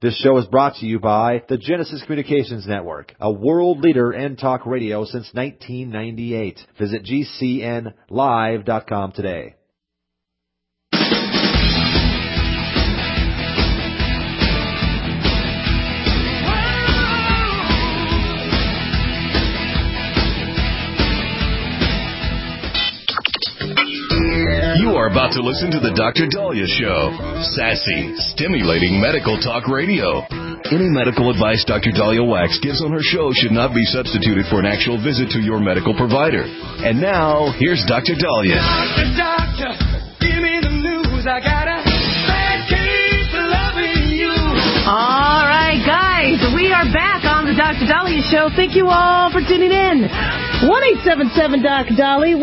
This show is brought to you by the Genesis Communications Network, a world leader in talk radio since 1998. Visit GCNlive.com today. You are about to listen to The Dr. Daliah Show. Sassy, stimulating medical talk radio. Any medical advice Dr. Daliah Wax gives on her show should not be substituted for an actual visit to your medical provider. And now, here's Dr. Daliah. Doctor, give me the news. I got a bad case of loving you. All right, guys, we are back on the Dr. Daliah Show. Thank you all for tuning in. 1-877-DOC-DALI,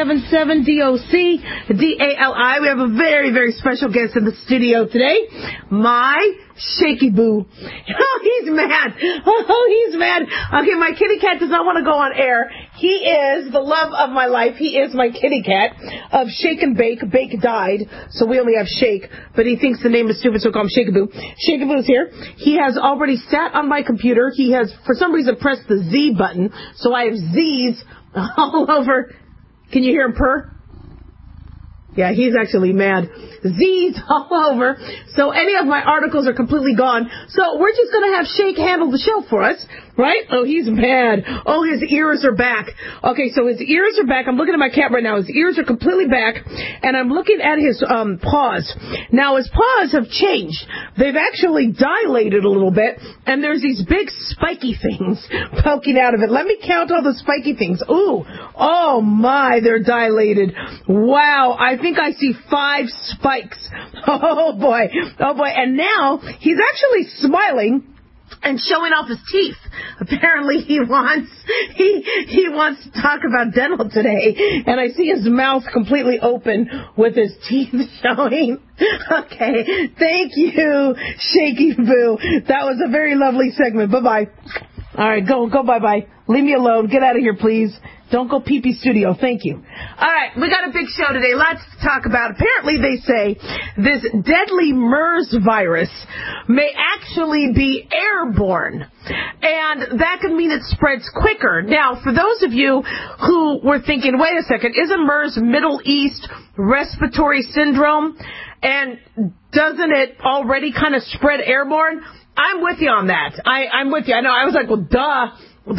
1-877-DOC-DALI. We have a very, very special guest in the studio today. My Shaky Boo. Oh, he's mad. Oh, he's mad. Okay, my kitty cat does not want to go on air. He is the love of my life. He is my kitty cat of Shake and Bake. Bake died, so we only have Shake, but he thinks the name is stupid, so we'll call him Shaky Boo. Shaky Boo's here. He has already sat on my computer. He has, for some reason, pressed the Z button, so I have Z's all over. Can you hear him purr? Yeah, he's actually mad. Z's all over. So any of my articles are completely gone. So we're just going to have Shake handle the show for us, right? Oh, he's mad. Oh, his ears are back. Okay, so his ears are back. I'm looking at my cat right now. His ears are completely back, and I'm looking at his paws. Now, his paws have changed. They've actually dilated a little bit, and there's these big spiky things poking out of it. Let me count all the spiky things. Ooh, oh my, they're dilated. Wow, I think I see 5 spikes. Oh boy, and now he's actually smiling and showing off his teeth. Apparently he wants to talk about dental today, and I see his mouth completely open with his teeth showing. Okay, thank you, Shaky Boo. That was a very lovely segment. Bye-bye. All right, go bye-bye. Leave me alone. Get out of here, please. Don't go pee-pee studio. Thank you. All right, we got a big show today. Lots to talk about. Apparently, they say this deadly MERS virus may actually be airborne, and that could mean it spreads quicker. Now, for those of you who were thinking, wait a second, isn't MERS Middle East respiratory syndrome, and doesn't it already kind of spread airborne? I'm with you on that. I'm with you. I know. I was like, well, duh. But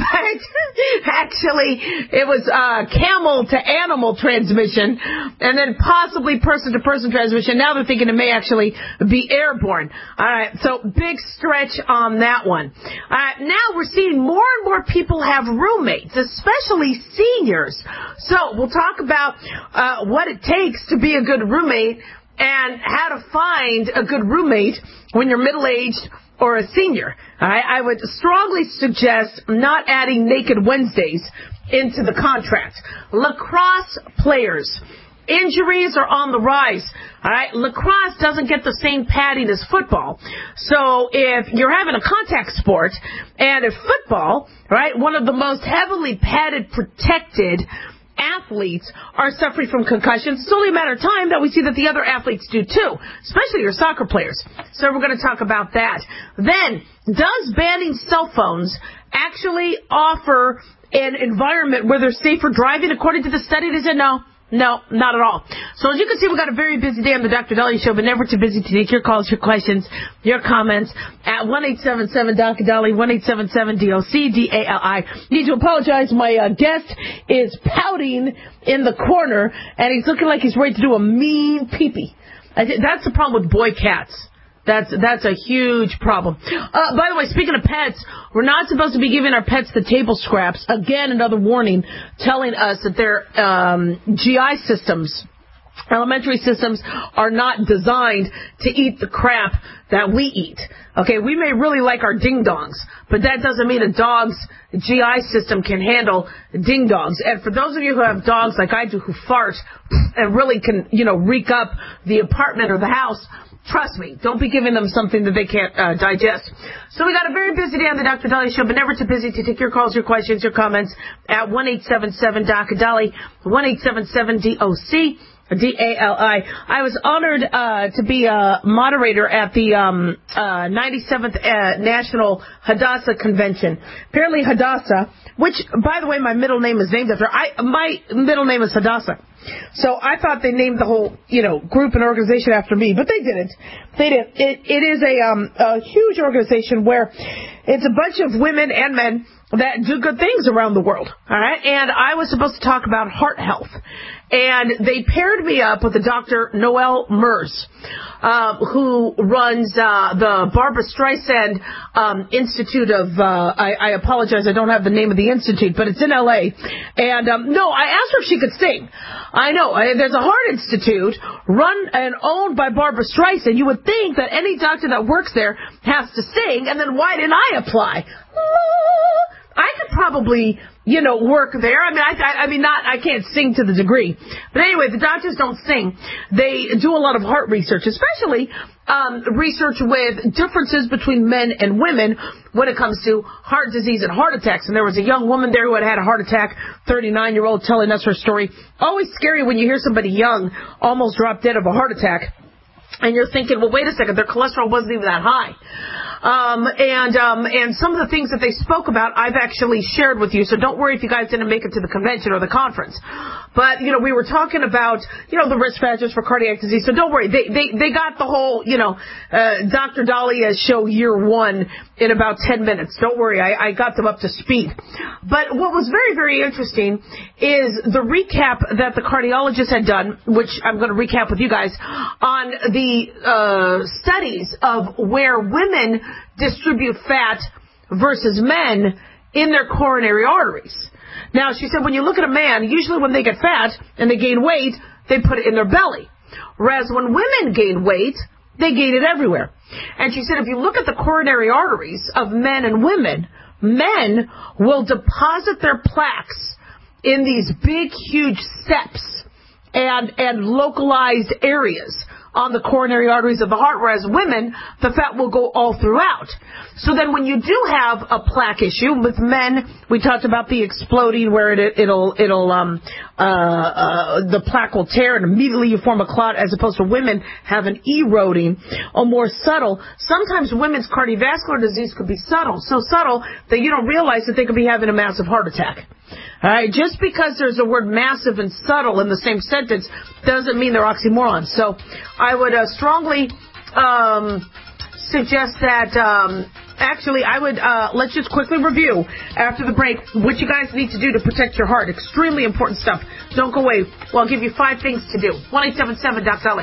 actually, it was camel to animal transmission, and then possibly person to person transmission. Now they're thinking it may actually be airborne. All right, so big stretch on that one. All right, now we're seeing more and more people have roommates, especially seniors. So we'll talk about what it takes to be a good roommate and how to find a good roommate when you're middle-aged or a senior. I would strongly suggest not adding Naked Wednesdays into the contract. Lacrosse players, injuries are on the rise. All right, lacrosse doesn't get the same padding as football. So if you're having a contact sport, and if football, right, one of the most heavily padded, protected athletes are suffering from concussions, it's only a matter of time that we see that the other athletes do too, especially your soccer players. So we're going to talk about that. Then, does banning cell phones actually offer an environment where they're safer driving? According to the study, they said no. No, not at all. So as you can see, we've got a very busy day on the Dr. Daliah Show, but never too busy to take your calls, your questions, your comments at 1-877-DOC-DALI, 1-877-DOC-DALI. Need to apologize. My guest is pouting in the corner, and he's looking like he's ready to do a mean pee-pee. That's the problem with boy cats. That's a huge problem. By the way, speaking of pets, we're not supposed to be giving our pets the table scraps. Again, another warning telling us that their GI systems, elementary systems, are not designed to eat the crap that we eat. Okay, we may really like our ding-dongs, but that doesn't mean a dog's GI system can handle ding-dongs. And for those of you who have dogs like I do who fart and really can, reek up the apartment or the house, trust me, don't be giving them something that they can't digest. So we got a very busy day on the Dr. Daliah Show, but never too busy to take your calls, your questions, your comments at 1-877-DOC-DALI, 1-877-DOC. D-A-L-I. I was honored to be a moderator at the 97th National Hadassah Convention. Apparently Hadassah, which, by the way, my middle name is named after. My middle name is Hadassah. So I thought they named the whole, group and organization after me, but they didn't. It is a huge organization where it's a bunch of women and men that do good things around the world. All right. And I was supposed to talk about heart health. And they paired me up with a Dr. Noel Merz, who runs the Barbara Streisand Institute of, I apologize, I don't have the name of the institute, but it's in L.A. And, no, I asked her if she could sing. I know. There's a heart institute run and owned by Barbara Streisand. You would think that any doctor that works there has to sing, and then why didn't I apply? I could probably, work there. I can't sing to the degree. But anyway, the doctors don't sing. They do a lot of heart research, especially research with differences between men and women when it comes to heart disease and heart attacks. And there was a young woman there who had a heart attack, 39-year-old, telling us her story. Always scary when you hear somebody young almost drop dead of a heart attack. And you're thinking, well, wait a second, their cholesterol wasn't even that high. And some of the things that they spoke about, I've actually shared with you. So don't worry if you guys didn't make it to the convention or the conference. But, we were talking about, the risk factors for cardiac disease. So don't worry. They got the whole, Dr. Dahlia show year one in about 10 minutes. Don't worry. I got them up to speed. But what was very, very interesting is the recap that the cardiologist had done, which I'm going to recap with you guys, on the studies of where women distribute fat versus men in their coronary arteries. Now, she said when you look at a man, usually when they get fat and they gain weight, they put it in their belly. Whereas when women gain weight, they gain it everywhere. And she said if you look at the coronary arteries of men and women, men will deposit their plaques in these big, huge steps and localized areas on the coronary arteries of the heart, whereas women, the fat will go all throughout. So then when you do have a plaque issue with men, we talked about the exploding where the plaque will tear and immediately you form a clot, as opposed to women have an eroding or more subtle. Sometimes women's cardiovascular disease could be subtle, so subtle that you don't realize that they could be having a massive heart attack. All right, just because there's a word massive and subtle in the same sentence doesn't mean they're oxymorons. So I would strongly suggest that, let's just quickly review after the break what you guys need to do to protect your heart. Extremely important stuff. Don't go away. Well, I'll give you 5 things to do. 1-877-DOC-LA.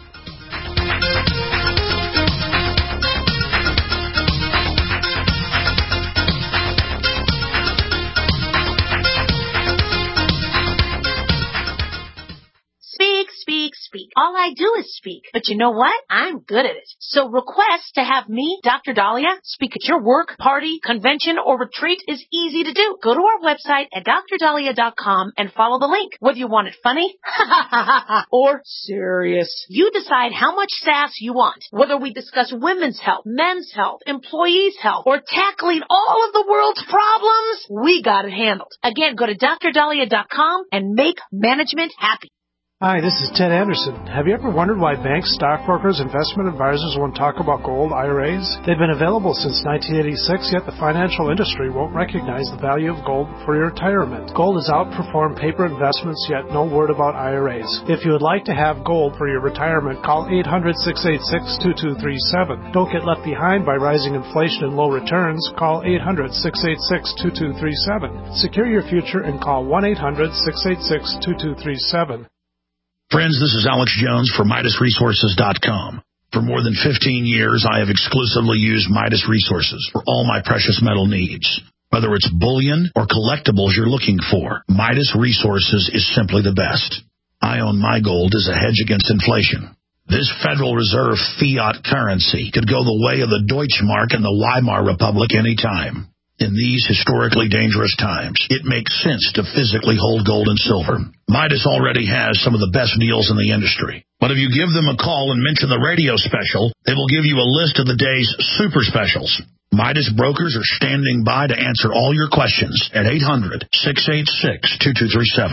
Speak. All I do is speak. But you know what? I'm good at it. So request to have me, Dr. Dahlia, speak at your work, party, convention, or retreat is easy to do. Go to our website at drdahlia.com and follow the link. Whether you want it funny or serious, you decide how much sass you want. Whether we discuss women's health, men's health, employees' health, or tackling all of the world's problems, we got it handled. Again, go to drdahlia.com and make management happy. Hi, this is Ted Anderson. Have you ever wondered why banks, stockbrokers, investment advisors won't talk about gold IRAs? They've been available since 1986, yet the financial industry won't recognize the value of gold for your retirement. Gold has outperformed paper investments, yet no word about IRAs. If you would like to have gold for your retirement, call 800-686-2237. Don't get left behind by rising inflation and low returns. Call 800-686-2237. Secure your future and call 1-800-686-2237. Friends, this is Alex Jones for MidasResources.com. For more than 15 years, I have exclusively used Midas Resources for all my precious metal needs. Whether it's bullion or collectibles you're looking for, Midas Resources is simply the best. I own my gold as a hedge against inflation. This Federal Reserve fiat currency could go the way of the Deutschmark and the Weimar Republic anytime. In these historically dangerous times, it makes sense to physically hold gold and silver. Midas already has some of the best deals in the industry. But if you give them a call and mention the radio special, they will give you a list of the day's super specials. Midas brokers are standing by to answer all your questions at 800-686-2237.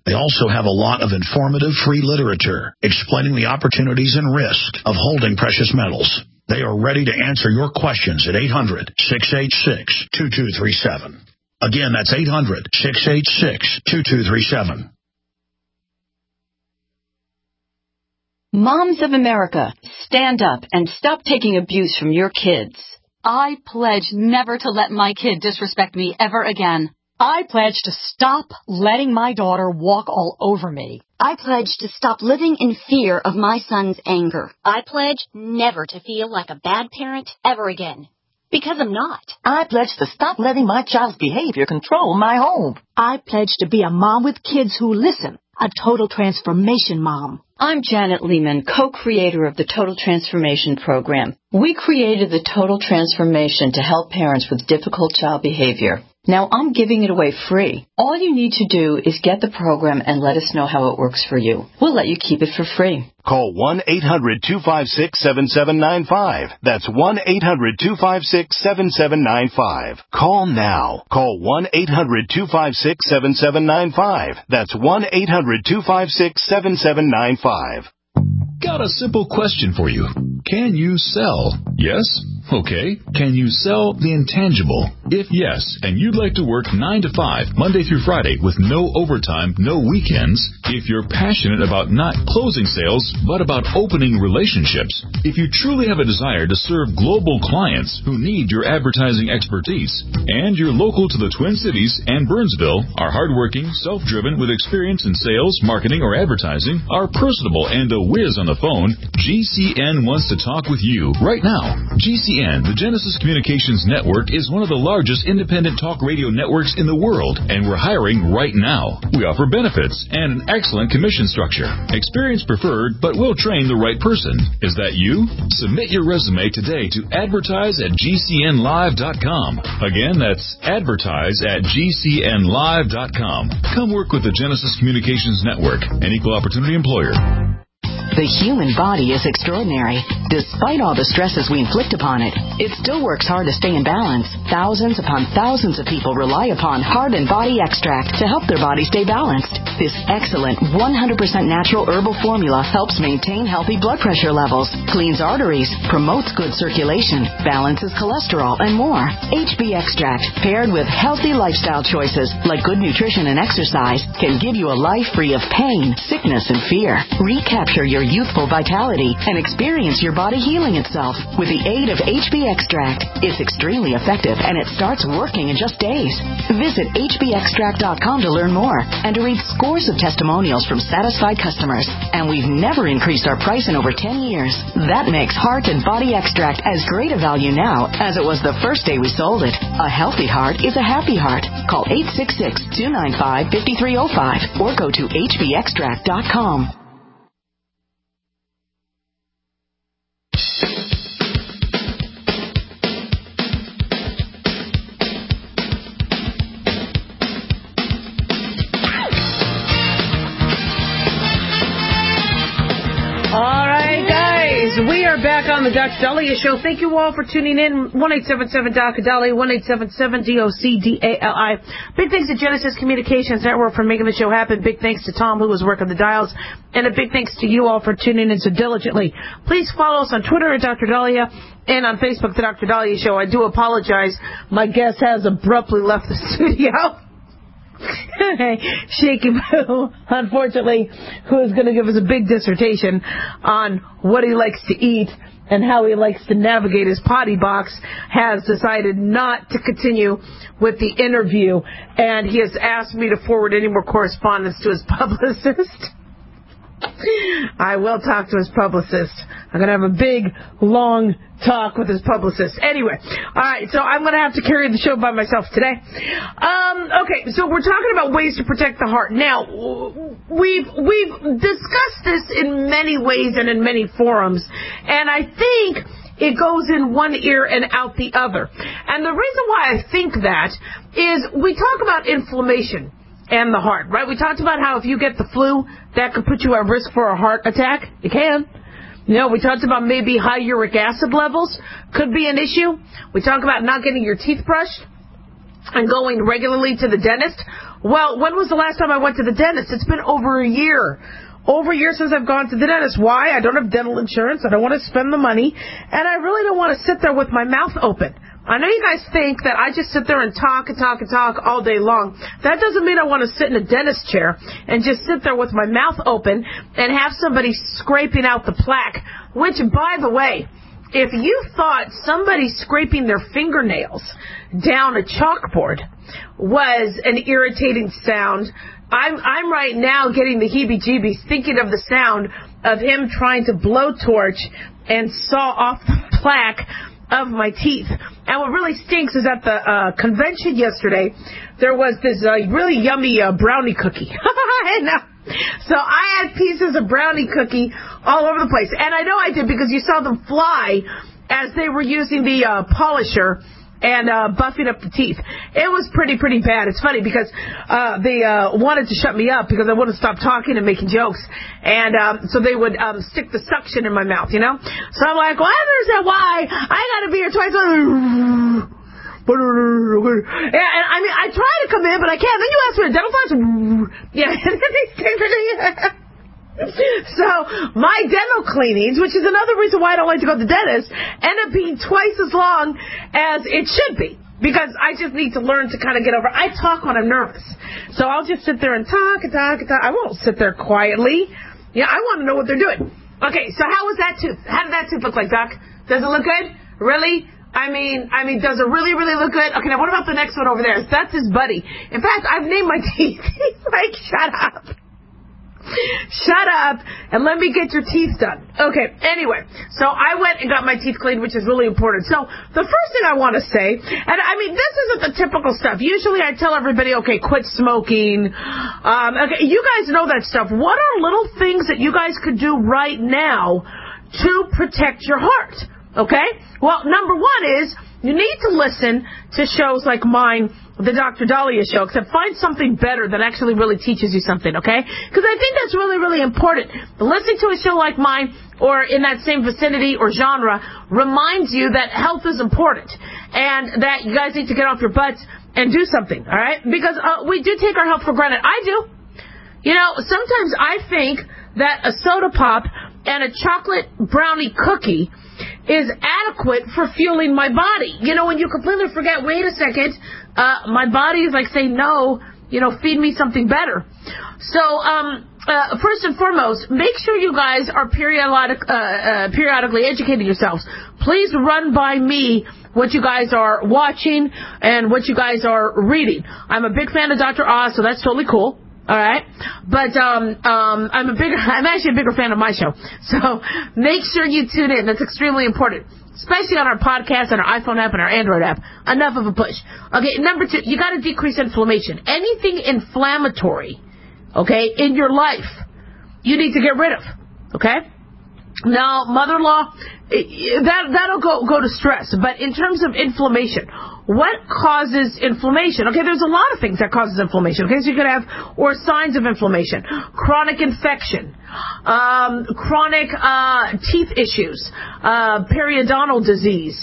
They also have a lot of informative free literature explaining the opportunities and risk of holding precious metals. They are ready to answer your questions at 800-686-2237. Again, that's 800-686-2237. Moms of America, stand up and stop taking abuse from your kids. I pledge never to let my kid disrespect me ever again. I pledge to stop letting my daughter walk all over me. I pledge to stop living in fear of my son's anger. I pledge never to feel like a bad parent ever again. Because I'm not. I pledge to stop letting my child's behavior control my home. I pledge to be a mom with kids who listen. A total transformation mom. I'm Janet Lehman, co-creator of the Total Transformation Program. We created the Total Transformation to help parents with difficult child behavior. Now I'm giving it away free. All you need to do is get the program and let us know how it works for you. We'll let you keep it for free. Call 1-800-256-7795. That's 1-800-256-7795. Call now. Call 1-800-256-7795. That's 1-800-256-7795. Got a simple question for you. Can you sell? Yes? Okay. Can you sell the intangible? If yes, and you'd like to work 9 to 5, Monday through Friday, with no overtime, no weekends, if you're passionate about not closing sales, but about opening relationships, if you truly have a desire to serve global clients who need your advertising expertise, and you're local to the Twin Cities and Burnsville, are hardworking, self-driven, with experience in sales, marketing, or advertising, are personable, and a whiz on the phone, GCN wants to talk with you right now. GCN, the Genesis Communications Network, is one of the largest independent talk radio networks in the world, and we're hiring right now. We offer benefits and an excellent commission structure. Experience preferred, but we'll train the right person. Is that you? Submit your resume today to advertise@gcnlive.com. Again, that's advertise@gcnlive.com. Come work with the Genesis Communications Network, an equal opportunity employer. The human body is extraordinary. Despite all the stresses we inflict upon it, it still works hard to stay in balance. Thousands upon thousands of people rely upon Heart and Body Extract to help their body stay balanced. This excellent 100% natural herbal formula helps maintain healthy blood pressure levels, cleans arteries, promotes good circulation, balances cholesterol, and more. HB Extract, paired with healthy lifestyle choices like good nutrition and exercise, can give you a life free of pain, sickness, and fear. Recapture your youthful vitality and experience your body healing itself with the aid of HB Extract. It's extremely effective and it starts working in just days. Visit hbextract.com to learn more and to read scores of testimonials from satisfied customers. And we've never increased our price in over 10 years. That makes Heart and Body Extract as great a value now as it was the first day we sold it. A healthy heart is a happy heart. Call 866-295-5305 or go to hbextract.com. We are back on the Dr. Dahlia Show. Thank you all for tuning in. 1-877-DOC-DALI, 1-877-DOC-DALI. Big thanks to Genesis Communications Network for making the show happen. Big thanks to Tom, who was working the dials. And a big thanks to you all for tuning in so diligently. Please follow us on Twitter at Dr. Dahlia and on Facebook, The Dr. Dahlia Show. I do apologize. My guest has abruptly left the studio. Shaky Boo, unfortunately, who is going to give us a big dissertation on what he likes to eat and how he likes to navigate his potty box, has decided not to continue with the interview, and he has asked me to forward any more correspondence to his publicist. I will talk to his publicist. I'm going to have a big, long talk with his publicist. Anyway, all right, so I'm going to have to carry the show by myself today. Okay, so we're talking about ways to protect the heart. Now, we've discussed this in many ways and in many forums, and I think it goes in one ear and out the other. And the reason why I think that is we talk about inflammation and the heart, right? We talked about how if you get the flu, that could put you at risk for a heart attack. It can. You know, we talked about maybe high uric acid levels could be an issue. We talk about not getting your teeth brushed and going regularly to the dentist. Well, when was the last time I went to the dentist? It's been over a year. Over a year since I've gone to the dentist. Why? I don't have dental insurance. I don't want to spend the money. And I really don't want to sit there with my mouth open. I know you guys think that I just sit there and talk all day long. That doesn't mean I want to sit in a dentist chair and just sit there with my mouth open and have somebody scraping out the plaque. Which, by the way, if you thought somebody scraping their fingernails down a chalkboard was an irritating sound, I'm right now getting the heebie-jeebies thinking of the sound of him trying to blowtorch and saw off the plaque of my teeth. And what really stinks is at the convention yesterday, there was this really yummy brownie cookie. So I had pieces of brownie cookie all over the place. And I know I did because you saw them fly as they were using the polisher and buffing up the teeth. It was pretty bad. It's funny because they wanted to shut me up because I wouldn't stop talking and making jokes. And so they would stick the suction in my mouth, you know? So I'm like, well, I understand why. I got to be here twice. And I mean, I try to come in, but I can't. Then you ask for a dental floss. Yeah. So my dental cleanings, which is another reason why I don't like to go to the dentist, end up being twice as long as it should be. Because I just need to learn to kind of get over. I talk when I'm nervous. So I'll just sit there and talk. I won't sit there quietly. Yeah, I want to know what they're doing. Okay, so how was that tooth? How did that tooth look like, Doc? Does it look good? Really? I mean, does it really look good? Okay, now what about the next one over there? That's his buddy. In fact, I've named my teeth. He's like, shut up. Shut up and let me get your teeth done. Okay, anyway, so I went and got my teeth cleaned, which is really important. So the first thing I want to say, and I mean, this isn't the typical stuff. Usually I tell everybody, okay, quit smoking. Okay, you guys know that stuff. What are little things that you guys could do right now to protect your heart? Okay? Well, number one is you need to listen to shows like mine, the Dr. Dahlia Show, except find something better that actually really teaches you something, okay? Because I think that's really important. Listening to a show like mine or in that same vicinity or genre reminds you that health is important and that you guys need to get off your butts and do something, all right? Because we do take our health for granted. I do. You know, sometimes I think that a soda pop and a chocolate brownie cookie is adequate for fueling my body. You know, when you completely forget, wait a second, my body is like saying, no, you know, feed me something better. So, first and foremost, make sure you guys are periodically educating yourselves. Please run by me what you guys are watching and what you guys are reading. I'm a big fan of Dr. Oz, so that's totally cool. All right, but I'm actually a bigger fan of my show. So make sure you tune in. That's extremely important, especially on our podcast and our iPhone app and our Android app. Enough of a push. Okay, number two, you got to decrease inflammation. Anything inflammatory, okay, in your life, you need to get rid of. Okay. Now, mother-in-law, that'll go to stress. But in terms of inflammation, what causes inflammation? Okay, there's a lot of things that causes inflammation. Okay, so you could have, or signs of inflammation, chronic infection, chronic teeth issues, periodontal disease.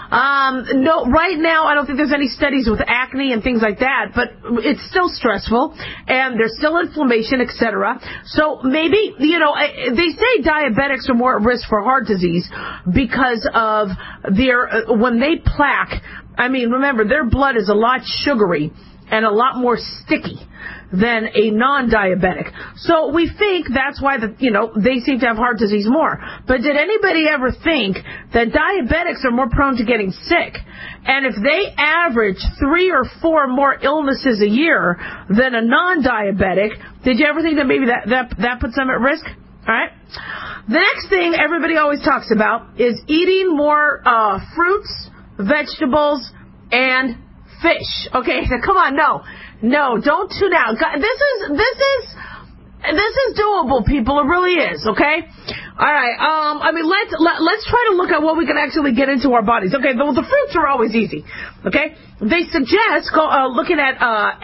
No, right now I don't think there's any studies with acne and things like that, but it's still stressful and there's still inflammation, etc. So maybe, you know, they say diabetics are more at risk for heart disease because of their, when they plaque, I mean, remember, their blood is a lot sugary and a lot more sticky than a non-diabetic. So we think that's why they seem to have heart disease more. But did anybody ever think that diabetics are more prone to getting sick? And if they average 3 or 4 more illnesses a year than a non-diabetic, did you ever think that maybe that puts them at risk? All right. The next thing everybody always talks about is eating more fruits, vegetables, and fish. Okay, so come on, no, don't tune out. This is doable, people. It really is. Okay. All right. I mean, let's try to look at what we can actually get into our bodies. Okay. The fruits are always easy. Okay. They suggest looking at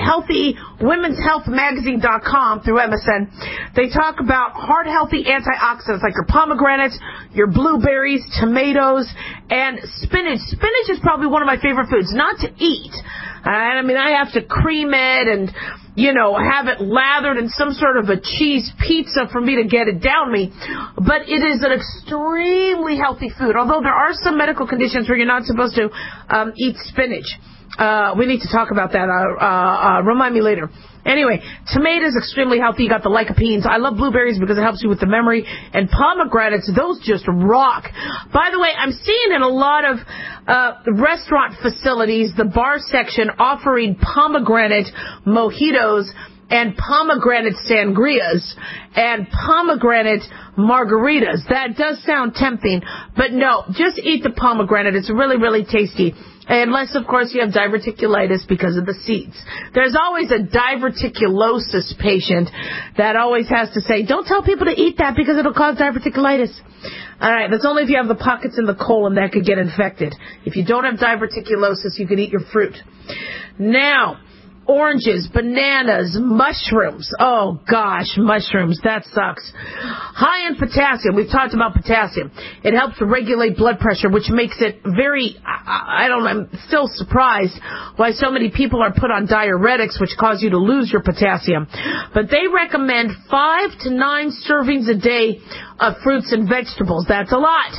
healthywomenshealthmagazine.com through MSN. They talk about heart healthy antioxidants like your pomegranates, your blueberries, tomatoes, and spinach. Spinach is probably one of my favorite foods, not to eat. I mean, I have to cream it and have it lathered in some sort of a cheese pizza for me to get it down me. But it is an extremely healthy food, although there are some medical conditions where you're not supposed to eat spinach. We need to talk about that. Remind me later. Anyway, tomatoes, extremely healthy. You got the lycopenes. I love blueberries because it helps you with the memory. And pomegranates, those just rock. By the way, I'm seeing in a lot of restaurant facilities, the bar section offering pomegranate mojitos and pomegranate sangrias and pomegranate margaritas. That does sound tempting, but no, just eat the pomegranate. It's really, really tasty. Unless, of course, you have diverticulitis because of the seeds. There's always a diverticulosis patient that always has to say, don't tell people to eat that because it'll cause diverticulitis. All right, that's only if you have the pockets in the colon that could get infected. If you don't have diverticulosis, you can eat your fruit. Now, oranges, bananas, mushrooms. Oh, gosh, mushrooms. That sucks. High in potassium. We've talked about potassium. It helps regulate blood pressure, which makes it very, I'm still surprised why so many people are put on diuretics, which cause you to lose your potassium. But they recommend 5 to 9 servings a day of fruits and vegetables. That's a lot.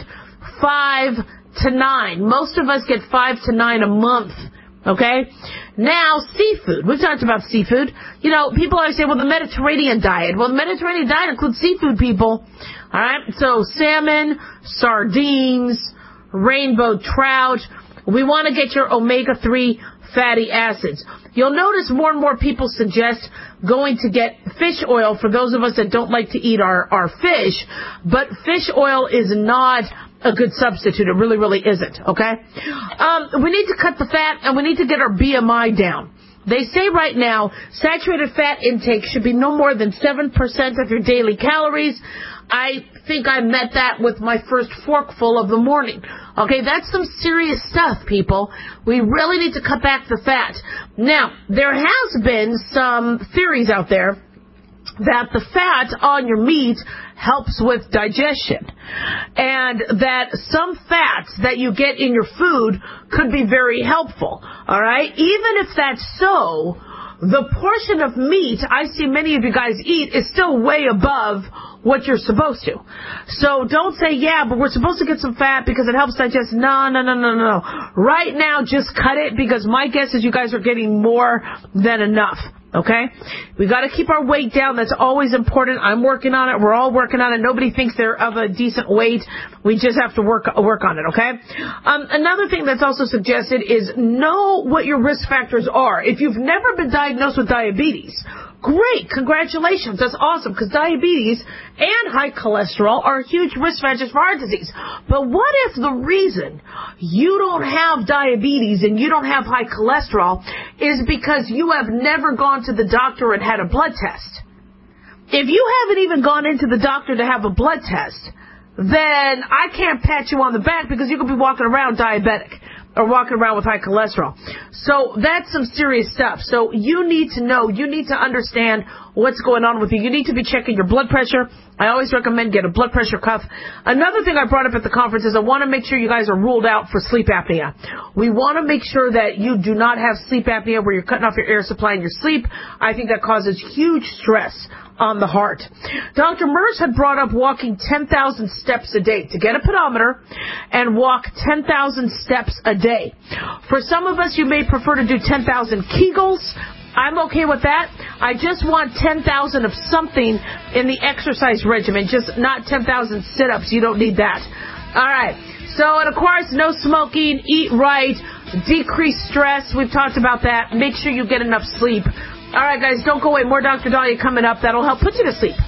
5 to 9. Most of us get 5 to 9 a month. Okay? Now, seafood. We've talked about seafood. People always say, well, the Mediterranean diet. Well, the Mediterranean diet includes seafood, people. All right? So, salmon, sardines, rainbow trout. We want to get your omega-3 fatty acids. You'll notice more and more people suggest going to get fish oil for those of us that don't like to eat our fish. But fish oil is not a good substitute. It really, really isn't, okay? We need to cut the fat, and we need to get our BMI down. They say right now, saturated fat intake should be no more than 7% of your daily calories. I think I met that with my first forkful of the morning. Okay, that's some serious stuff, people. We really need to cut back the fat. Now, there has been some theories out there that the fat on your meat helps with digestion, and that some fats that you get in your food could be very helpful, all right? Even if that's so, the portion of meat I see many of you guys eat is still way above what you're supposed to. So don't say, yeah, but we're supposed to get some fat because it helps digest. No. Right now, just cut it, because my guess is you guys are getting more than enough. Okay? We got to keep our weight down. That's always important. I'm working on it. We're all working on it. Nobody thinks they're of a decent weight. We just have to work on it, okay? Another thing that's also suggested is know what your risk factors are. If you've never been diagnosed with diabetes, great, congratulations, that's awesome, because diabetes and high cholesterol are huge risk factors for heart disease. But what if the reason you don't have diabetes and you don't have high cholesterol is because you have never gone to the doctor and had a blood test? If you haven't even gone into the doctor to have a blood test, then I can't pat you on the back, because you could be walking around diabetic or walking around with high cholesterol. So that's some serious stuff. So you need to know, you need to understand what's going on with you. You need to be checking your blood pressure. I always recommend get a blood pressure cuff. Another thing I brought up at the conference is I want to make sure you guys are ruled out for sleep apnea. We want to make sure that you do not have sleep apnea where you're cutting off your air supply in your sleep. I think that causes huge stress on the heart. Dr. Merz had brought up walking 10,000 steps a day, to get a pedometer and walk 10,000 steps a day. For some of us, you may prefer to do 10,000 Kegels. I'm okay with that. I just want 10,000 of something in the exercise regimen, just not 10,000 sit-ups. You don't need that. All right. So, and of course, no smoking, eat right, decrease stress. We've talked about that. Make sure you get enough sleep. All right, guys, don't go away. More Dr. Dahlia coming up. That'll help put you to sleep.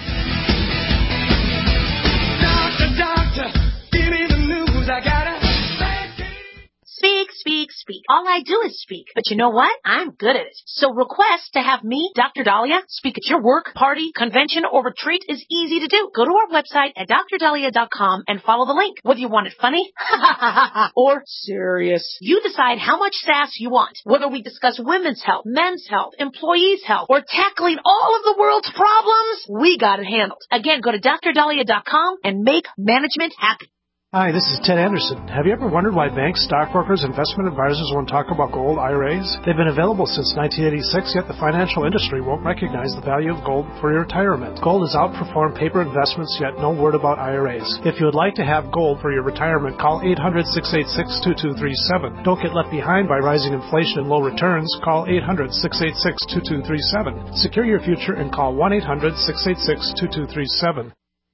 Doctor, give me the news. I got it. Speak, speak, speak. All I do is speak. But you know what? I'm good at it. So request to have me, Dr. Dahlia, speak at your work, party, convention, or retreat is easy to do. Go to our website at drdahlia.com and follow the link. Whether you want it funny or serious, you decide how much sass you want. Whether we discuss women's health, men's health, employees' health, or tackling all of the world's problems, we got it handled. Again, go to drdahlia.com and make management happy. Hi, this is Ted Anderson. Have you ever wondered why banks, stockbrokers, investment advisors won't talk about gold IRAs? They've been available since 1986, yet the financial industry won't recognize the value of gold for your retirement. Gold has outperformed paper investments, yet no word about IRAs. If you would like to have gold for your retirement, call 800-686-2237. Don't get left behind by rising inflation and low returns. Call 800-686-2237. Secure your future and call 1-800-686-2237.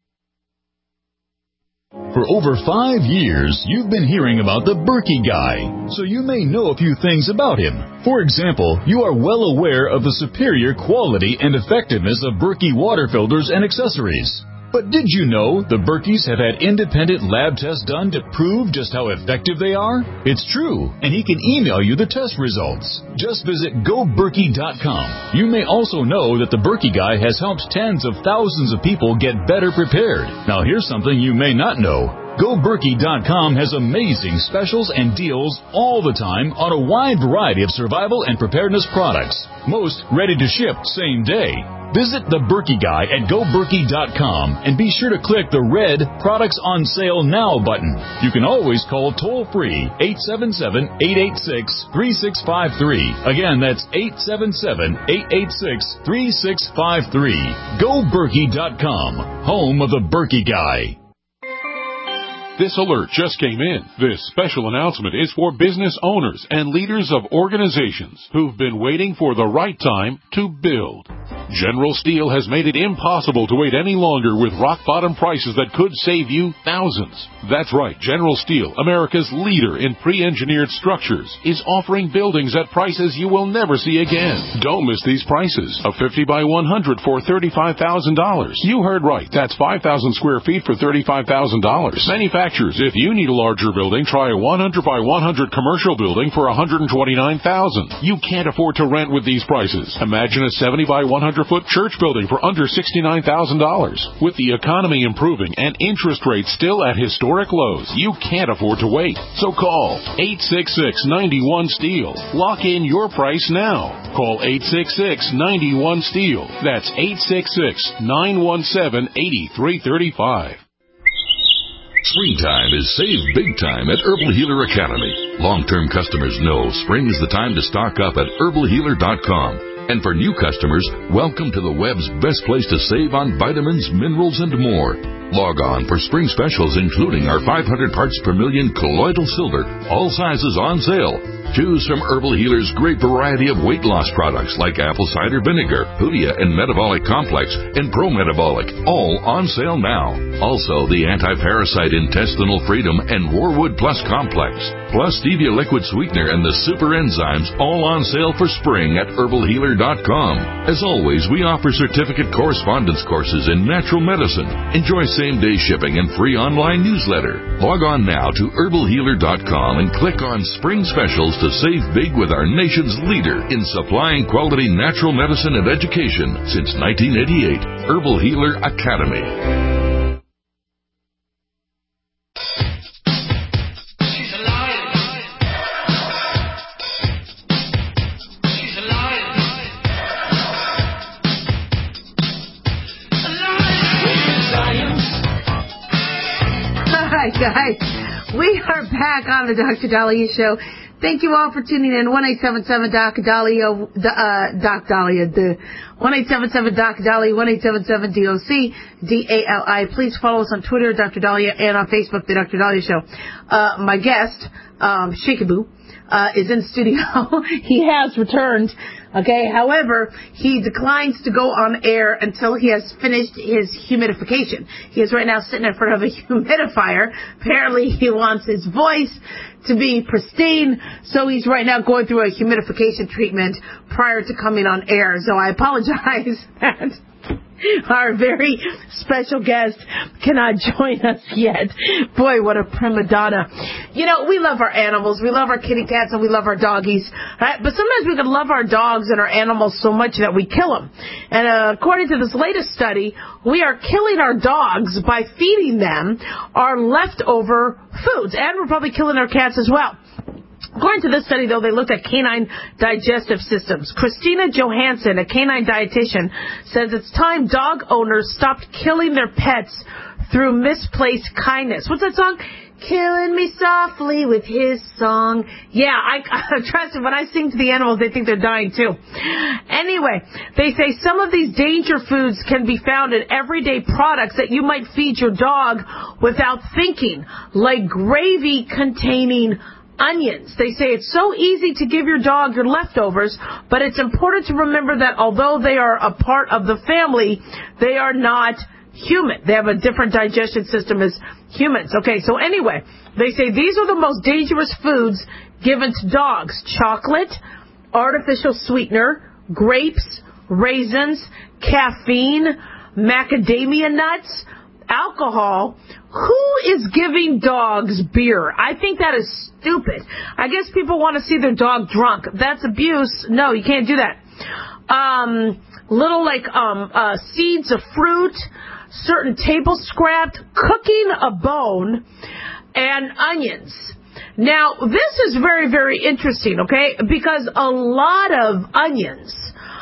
For over 5 years, you've been hearing about the Berkey Guy, so you may know a few things about him. For example, you are well aware of the superior quality and effectiveness of Berkey water filters and accessories. But did you know the Berkeys have had independent lab tests done to prove just how effective they are? It's true, and he can email you the test results. Just visit GoBerkey.com. You may also know that the Berkey Guy has helped tens of thousands of people get better prepared. Now here's something you may not know. GoBerkey.com has amazing specials and deals all the time on a wide variety of survival and preparedness products. Most ready to ship same day. Visit the Berkey Guy at GoBerkey.com and be sure to click the red Products on Sale Now button. You can always call toll-free 877-886-3653. Again, that's 877-886-3653. GoBerkey.com, home of the Berkey Guy. This alert just came in. This special announcement is for business owners and leaders of organizations who've been waiting for the right time to build. General Steel has made it impossible to wait any longer with rock-bottom prices that could save you thousands. That's right, General Steel, America's leader in pre-engineered structures, is offering buildings at prices you will never see again. Don't miss these prices. A 50 by 100 for $35,000. You heard right. That's 5,000 square feet for $35,000. Manufacturers, if you need a larger building, try a 100 by 100 commercial building for $129,000. You can't afford to rent with these prices. Imagine a 70 by 100-foot church building for under $69,000. With the economy improving and interest rates still at historic lows, you can't afford to wait. So call 866-91-STEEL. Lock in your price now. Call 866-91-STEEL. That's 866-917-8335. Springtime is save big time at Herbal Healer Academy. Long-term customers know spring is the time to stock up at herbalhealer.com. And for new customers, welcome to the web's best place to save on vitamins, minerals, and more. Log on for spring specials, including our 500 parts per million colloidal silver, all sizes on sale. Choose from Herbal Healer's great variety of weight loss products like apple cider vinegar, Hoodia and Metabolic Complex, and Pro-Metabolic, all on sale now. Also, the Anti-Parasite Intestinal Freedom and Warwood Plus Complex, plus Stevia Liquid Sweetener and the Super Enzymes, all on sale for spring at herbalhealer.com. As always, we offer certificate correspondence courses in natural medicine. Enjoy same-day shipping and free online newsletter. Log on now to herbalhealer.com and click on Spring Specials to save big with our nation's leader in supplying quality natural medicine and education since 1988, Herbal Healer Academy. Hi, guys. We are back on the Dr. Dahlia Show. Thank you all for tuning in. 1-877-DOC-DALIA, Doc Dahlia, 1-877-DOC-DALIA, 1-877-DOC-DALI. Please follow us on Twitter, Dr. Dahlia, and on Facebook, The Dr. Dahlia Show. My guest, Shaky Boo, is in studio. He has returned. Okay, however, he declines to go on air until he has finished his humidification. He is right now sitting in front of a humidifier. Apparently, he wants his voice to be pristine, so he's right now going through a humidification treatment prior to coming on air. So I apologize that our very special guest cannot join us yet. Boy, what a prima donna. You know, we love our animals. We love our kitty cats and we love our doggies. Right? But sometimes we can love our dogs and our animals so much that we kill them. And according to this latest study, we are killing our dogs by feeding them our leftover foods. And we're probably killing our cats as well. According to this study, though, they looked at canine digestive systems. Christina Johansson, a canine dietitian, says it's time dog owners stopped killing their pets through misplaced kindness. What's that song? killing me softly with his song. Yeah, I trust me, when I sing to the animals, they think they're dying too. Anyway, they say some of these danger foods can be found in everyday products that you might feed your dog without thinking, like gravy containing onions. They say it's so easy to give your dog your leftovers, but it's important to remember that although they are a part of the family, they are not human. They have a different digestion system as humans. Okay, so anyway, they say these are the most dangerous foods given to dogs: chocolate, artificial sweetener, grapes, raisins, caffeine, macadamia nuts, alcohol. Who is giving dogs beer? I think that is stupid. I guess people want to see their dog drunk. That's abuse. No, you can't do that. Seeds of fruit, certain table scraps, cooking a bone, and onions. Now, this is very, very interesting, okay? Because a lot of onions,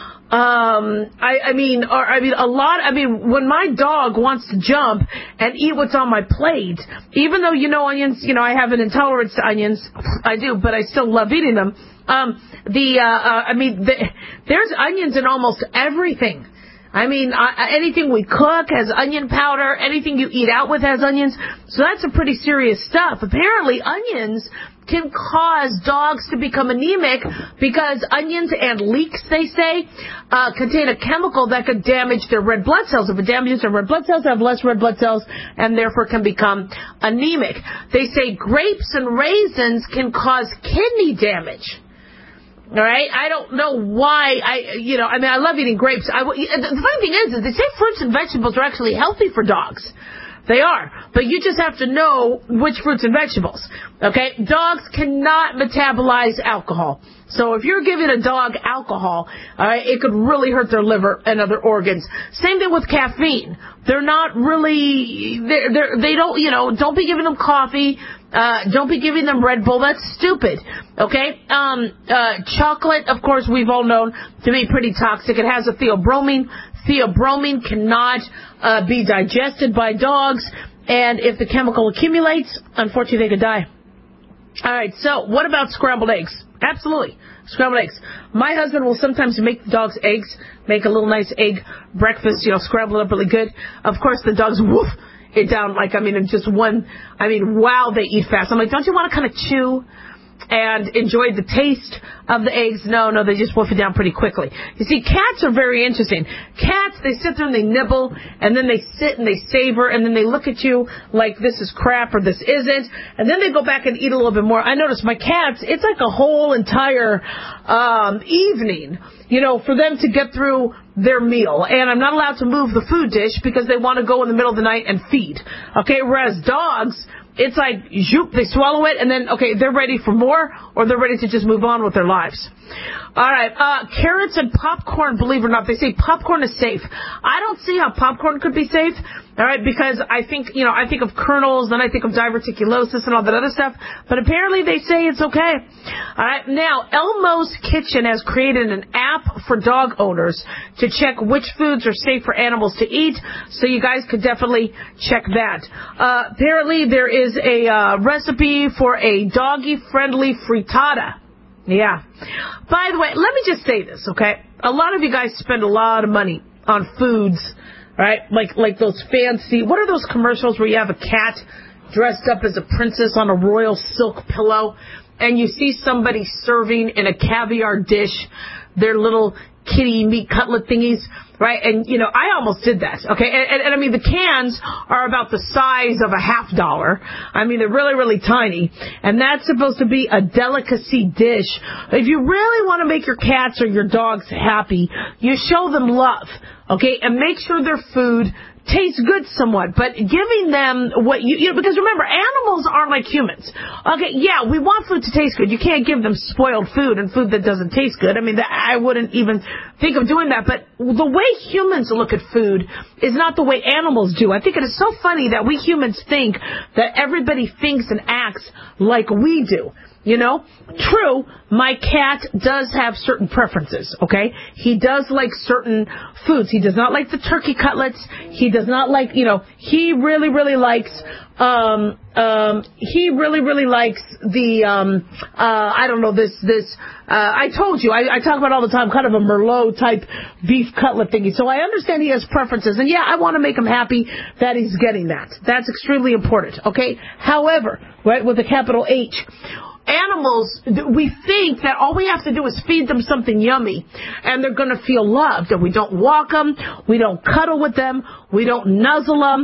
when my dog wants to jump and eat what's on my plate, even though, onions, I have an intolerance to onions, I do, but I still love eating them. There's onions in almost everything. Anything we cook has onion powder. Anything you eat out with has onions. So that's some pretty serious stuff. Apparently, onions can cause dogs to become anemic because onions and leeks, they say, contain a chemical that could damage their red blood cells. If it damages their red blood cells, they have less red blood cells and therefore can become anemic. They say grapes and raisins can cause kidney damage. All right, I don't know why. I love eating grapes. The funny thing is they say fruits and vegetables are actually healthy for dogs. They are, but you just have to know which fruits and vegetables. Okay, dogs cannot metabolize alcohol. So if you're giving a dog alcohol, all right, it could really hurt their liver and other organs. Same thing with caffeine. They're not really. They don't. Don't be giving them coffee. Don't be giving them Red Bull. That's stupid. Okay? Chocolate, of course, we've all known to be pretty toxic. It has a theobromine. Theobromine cannot be digested by dogs. And if the chemical accumulates, unfortunately, they could die. All right, so what about scrambled eggs? Absolutely. Scrambled eggs. My husband will sometimes make the dogs eggs, make a little nice egg breakfast, scramble it up really good. Of course, the dogs woof it down in just one. Wow, they eat fast. I'm like, don't you want to kind of chew and enjoy the taste of the eggs? No, they just wolf it down pretty quickly. You see, cats are very interesting. Cats, they sit there and they nibble, and then they sit and they savor, and then they look at you like this is crap or this isn't, and then they go back and eat a little bit more. I notice my cats, it's like a whole entire evening, for them to get through their meal. And I'm not allowed to move the food dish because they want to go in the middle of the night and feed. Okay, whereas dogs, it's like, zoop, they swallow it, and then, okay, they're ready for more, or they're ready to just move on with their lives. All right, carrots and popcorn, believe it or not, they say popcorn is safe. I don't see how popcorn could be safe, all right, because I think of kernels, then I think of diverticulosis and all that other stuff, but apparently they say it's okay. All right, now, Elmo's Kitchen has created an app for dog owners to check which foods are safe for animals to eat, so you guys could definitely check that. Apparently there is a recipe for a doggy-friendly frittata. Yeah. By the way, let me just say this, okay? A lot of you guys spend a lot of money on foods, right? Like those fancy, what are those commercials where you have a cat dressed up as a princess on a royal silk pillow, and you see somebody serving in a caviar dish their little kitty meat cutlet thingies, right? And, I almost did that, okay? And the cans are about the size of a $50. They're really, really tiny. And that's supposed to be a delicacy dish. If you really want to make your cats or your dogs happy, you show them love, okay? And make sure their food tastes good somewhat, but giving them what because remember, animals aren't like humans. Okay, yeah, we want food to taste good. You can't give them spoiled food and food that doesn't taste good. I wouldn't even think of doing that, but the way humans look at food is not the way animals do. I think it is so funny that we humans think that everybody thinks and acts like we do. You know, true, my cat does have certain preferences, okay? He does like certain foods. He does not like the turkey cutlets. He does not like, he really, really likes, the, I told you, I talk about all the time, kind of a Merlot type beef cutlet thingy. So I understand he has preferences. And yeah, I want to make him happy that he's getting that. That's extremely important, okay? However, right, with a capital H, animals, we think that all we have to do is feed them something yummy and they're going to feel loved. And we don't walk them, we don't cuddle with them, we don't nuzzle them.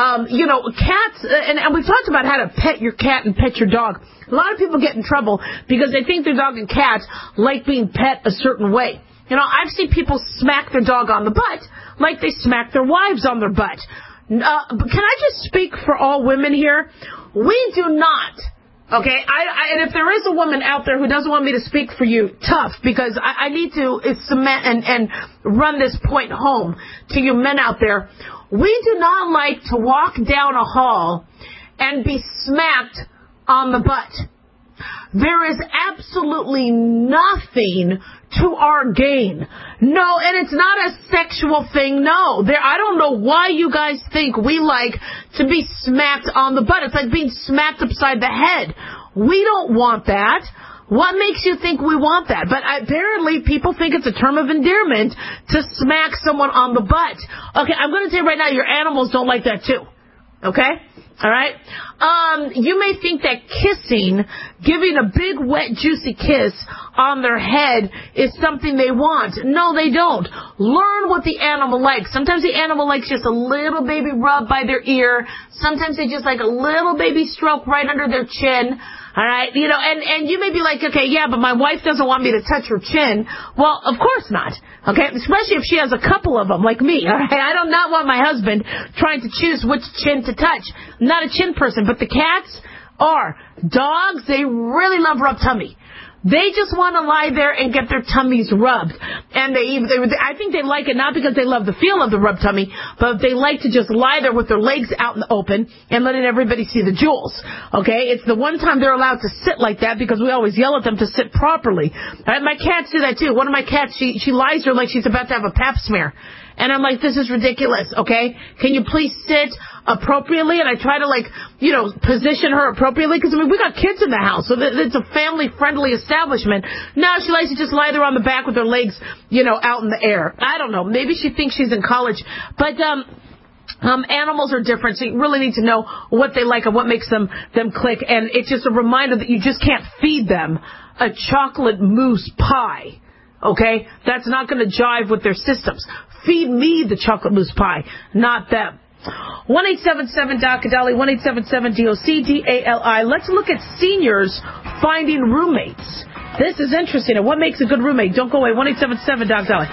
Cats, and we've talked about how to pet your cat and pet your dog. A lot of people get in trouble because they think their dog and cat like being pet a certain way. I've seen people smack their dog on the butt like they smack their wives on their butt. Can I just speak for all women here? We do not. Okay, and if there is a woman out there who doesn't want me to speak for you, tough, because I need to cement and run this point home to you men out there. We do not like to walk down a hall and be smacked on the butt. There is absolutely nothing to our gain. No, and it's not a sexual thing, no. I don't know why you guys think we like to be smacked on the butt. It's like being smacked upside the head. We don't want that. What makes you think we want that? But apparently people think it's a term of endearment to smack someone on the butt. Okay, I'm going to tell you right now, your animals don't like that too. Okay? All right? You may think that kissing, giving a big, wet, juicy kiss on their head is something they want. No, they don't. Learn what the animal likes. Sometimes the animal likes just a little baby rub by their ear. Sometimes they just like a little baby stroke right under their chin. All right, and you may be like, okay, yeah, but my wife doesn't want me to touch her chin. Well, of course not. Okay, especially if she has a couple of them, like me. All right, I do not want my husband trying to choose which chin to touch. I'm not a chin person, but the cats are. Dogs, they really love rub tummy. They just want to lie there and get their tummies rubbed. And I think they like it not because they love the feel of the rub tummy, but they like to just lie there with their legs out in the open and letting everybody see the jewels. Okay? It's the one time they're allowed to sit like that because we always yell at them to sit properly. Right? My cats do that too. One of my cats, she lies there like she's about to have a pap smear. And I'm like, this is ridiculous, okay? Can you please sit appropriately? And I try to, position her appropriately. Because, we got kids in the house. So it's a family-friendly establishment. No, she likes to just lie there on the back with her legs, out in the air. I don't know. Maybe she thinks she's in college. But, animals are different, so you really need to know what they like and what makes them click. And it's just a reminder that you just can't feed them a chocolate mousse pie. Okay? That's not going to jive with their systems. Feed me the chocolate mousse pie, not them. 1-877-DOC-DOLLY, 1-877-DOC-DALI. Let's look at seniors finding roommates. This is interesting. And what makes a good roommate? Don't go away. 1-877-DOC-DOLLY.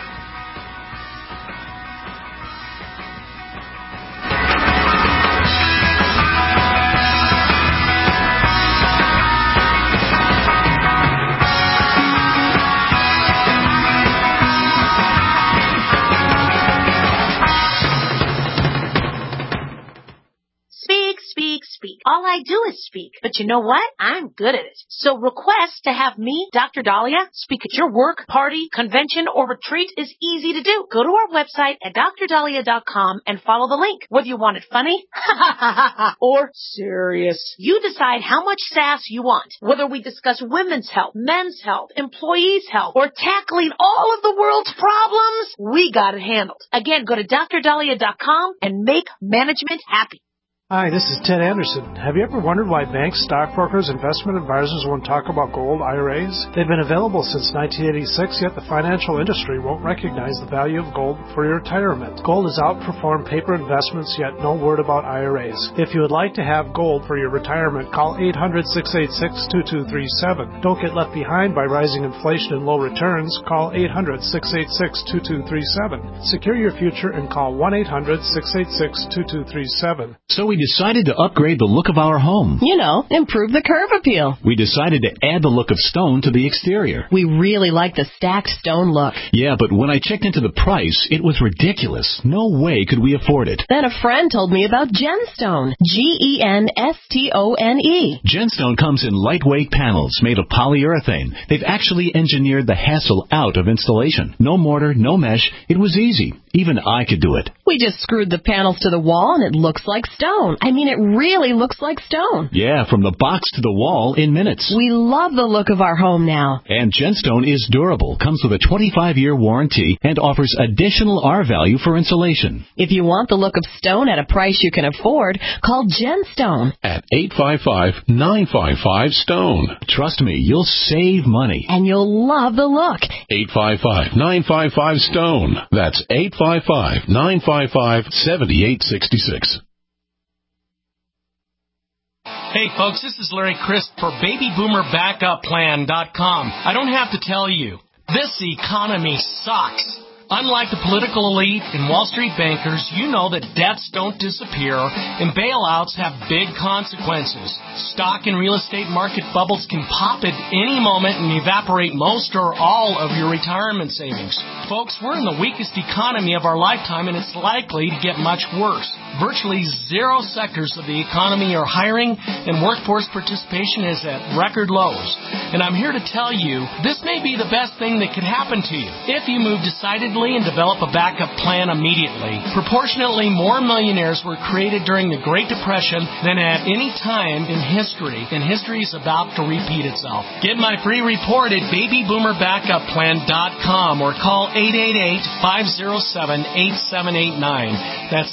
All I do is speak. But you know what? I'm good at it. So request to have me, Dr. Dahlia, speak at your work, party, convention, or retreat is easy to do. Go to our website at drdahlia.com and follow the link. Whether you want it funny or serious, you decide how much sass you want. Whether we discuss women's health, men's health, employees' health, or tackling all of the world's problems, we got it handled. Again, go to drdahlia.com and make management happy. Hi, this is Ted Anderson. Have you ever wondered why banks, stockbrokers, investment advisors won't talk about gold IRAs? They've been available since 1986, yet the financial industry won't recognize the value of gold for your retirement. Gold has outperformed paper investments, yet no word about IRAs. If you would like to have gold for your retirement, call 800-686-2237. Don't get left behind by rising inflation and low returns. Call 800-686-2237. Secure your future and call 1-800-686-2237. So we we decided to upgrade the look of our home. You know, improve the curb appeal. We decided to add the look of stone to the exterior. We really like the stacked stone look. Yeah, but when I checked into the price, it was ridiculous. No way could we afford it. Then a friend told me about Genstone. Genstone. Genstone comes in lightweight panels made of polyurethane. They've actually engineered the hassle out of installation. No mortar, no mesh. It was easy. Even I could do it. We just screwed the panels to the wall and it looks like stone. I mean, it really looks like stone. Yeah, from the box to the wall in minutes. We love the look of our home now. And Genstone is durable, comes with a 25-year warranty, and offers additional R-value for insulation. If you want the look of stone at a price you can afford, call Genstone at 855-955-STONE. Trust me, you'll save money. And you'll love the look. 855-955-STONE. That's 855-955-7866. Hey folks, this is Larry Crisp for BabyBoomerBackupPlan.com. I don't have to tell you, this economy sucks. Unlike the political elite and Wall Street bankers, you know that debts don't disappear and bailouts have big consequences. Stock and real estate market bubbles can pop at any moment and evaporate most or all of your retirement savings. Folks, we're in the weakest economy of our lifetime and it's likely to get much worse. Virtually zero sectors of the economy are hiring and workforce participation is at record lows. And I'm here to tell you, this may be the best thing that could happen to you if you move decidedly and develop a backup plan immediately. Proportionately more millionaires were created during the Great Depression than at any time in history, and history is about to repeat itself. Get my free report at BabyBoomerBackupPlan.com or call 888-507-8789. That's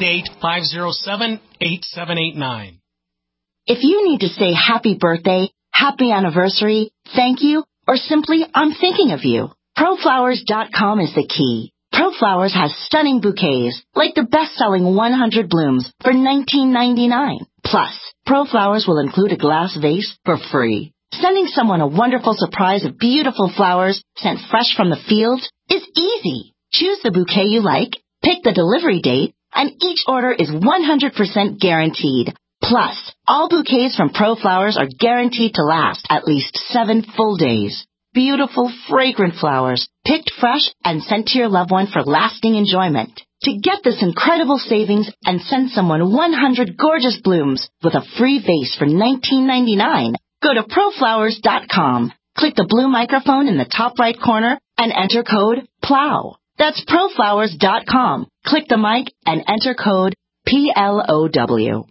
888-507-8789. If you need to say happy birthday, happy anniversary, thank you, or simply I'm thinking of you, ProFlowers.com is the key. ProFlowers has stunning bouquets, like the best-selling 100 blooms for $19.99. Plus, ProFlowers will include a glass vase for free. Sending someone a wonderful surprise of beautiful flowers sent fresh from the field is easy. Choose the bouquet you like, pick the delivery date, and each order is 100% guaranteed. Plus, all bouquets from ProFlowers are guaranteed to last at least 7 full days. Beautiful, fragrant flowers, picked fresh and sent to your loved one for lasting enjoyment. To get this incredible savings and send someone 100 gorgeous blooms with a free vase for $19.99, go to ProFlowers.com. Click the blue microphone in the top right corner and enter code PLOW. That's ProFlowers.com. Click the mic and enter code PLOW.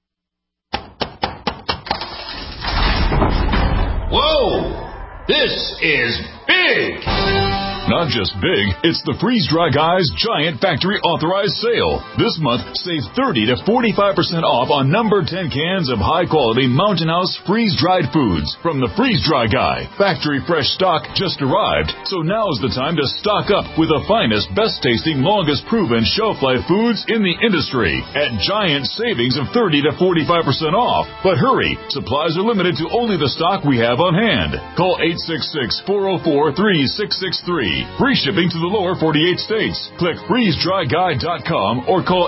Whoa! This is big! Not just big, it's the Freeze Dry Guys Giant Factory Authorized Sale. This month, save 30 to 45% off on number 10 cans of high-quality Mountain House freeze-dried foods from the Freeze Dry Guy. Factory fresh stock just arrived, so now's the time to stock up with the finest, best-tasting, longest-proven shelf-life foods in the industry at giant savings of 30 to 45% off. But hurry, supplies are limited to only the stock we have on hand. Call 866-404-3663. Free shipping to the lower 48 states. Click freezedryguy.com or call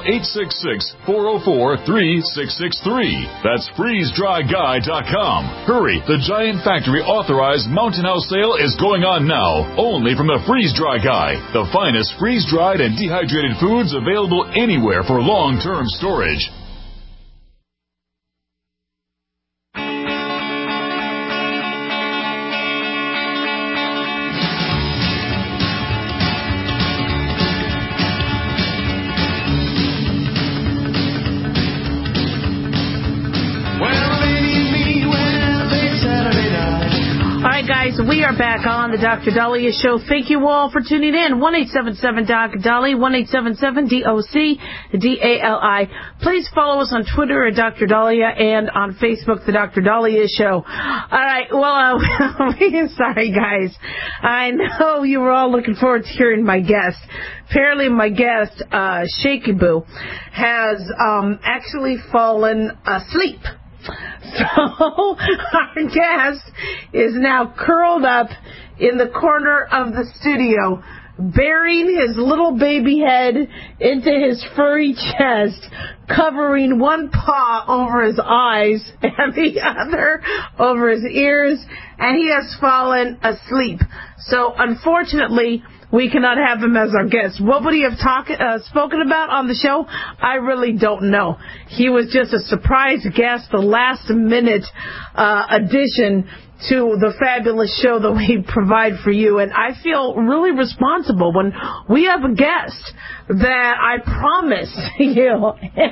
866-404-3663. That's freezedryguy.com. Hurry, the Giant Factory Authorized Mountain House Sale is going on now, only from the Freeze Dry Guy, the finest freeze-dried and dehydrated foods available anywhere for long-term storage. Guys, we are back on the Dr. Dahlia Show. Thank you all for tuning in. 1-877-DOC-DALI, 1-877-DOC-DALI. Please follow us on Twitter at Dr. Dahlia and on Facebook, the Dr. Dahlia Show. All right, well, sorry, guys. I know you were all looking forward to hearing my guest. Apparently, my guest, Shaky Boo, has actually fallen asleep. So our guest is now curled up in the corner of the studio, burying his little baby head into his furry chest, covering one paw over his eyes and the other over his ears, and he has fallen asleep. So, unfortunately, we cannot have him as our guest. What would he have spoken about on the show? I really don't know. He was just a surprise guest, the last-minute addition to the fabulous show that we provide for you. And I feel really responsible when we have a guest that I promise you